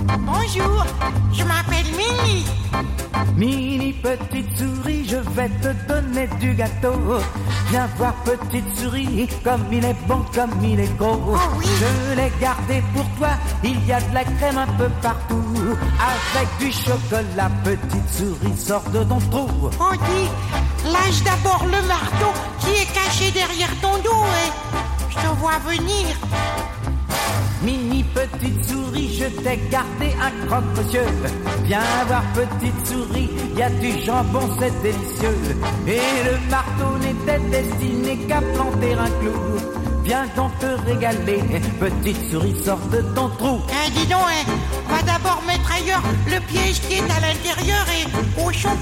Bonjour, je m'appelle Mini. Mini petite souris, je vais te donner du gâteau. Viens voir petite souris, comme il est bon, comme il est gros. Oh oui. Je l'ai gardé pour toi, il y a de la crème un peu partout. Avec du chocolat, petite souris, sors de ton trou. Oh dis, lâche d'abord le marteau qui est caché derrière ton dos et je te vois venir. Mini petite souris, je t'ai gardé un croque-monsieur. Viens voir petite souris, y a du jambon, c'est délicieux. Et le marteau n'était destiné qu'à planter un clou. Viens donc te régaler, petite souris, sors de ton trou. Dis donc, on va d'abord mettre ailleurs le piège qui est à l'intérieur et au chaud.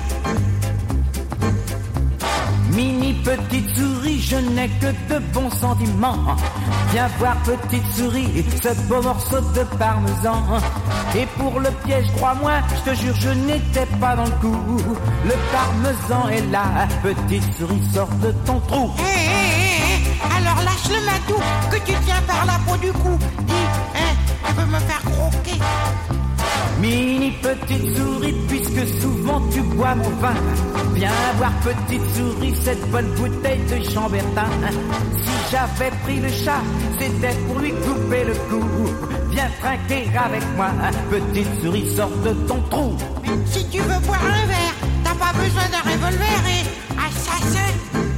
Mini petite souris, je n'ai que de bons sentiments. Viens voir petite souris, ce beau morceau de parmesan. Et pour le piège, crois-moi, je te jure, je n'étais pas dans le coup. Le parmesan est là, petite souris, sors de ton trou. Alors lâche le matou que tu tiens par la peau du cou. Dis, tu veux me faire croquer? Mini petite souris, puisque souvent tu bois mon vin, viens voir petite souris, cette bonne bouteille de Chambertin. Si j'avais pris le chat, c'était pour lui couper le cou. Viens trinquer avec moi, petite souris, sors de ton trou. Si tu veux boire un verre, t'as pas besoin d'un revolver et assassin.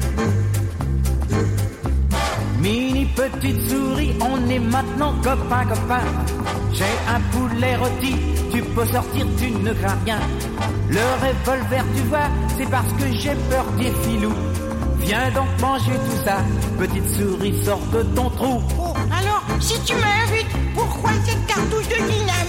Mini petite souris, on est maintenant copains. J'ai un poulet rôti, tu peux sortir, tu ne crains rien. Le revolver, tu vois, c'est parce que j'ai peur des filous. Viens donc manger tout ça, petite souris, sors de ton trou. Oh, alors, si tu m'invites, pourquoi cette cartouche de dynamite?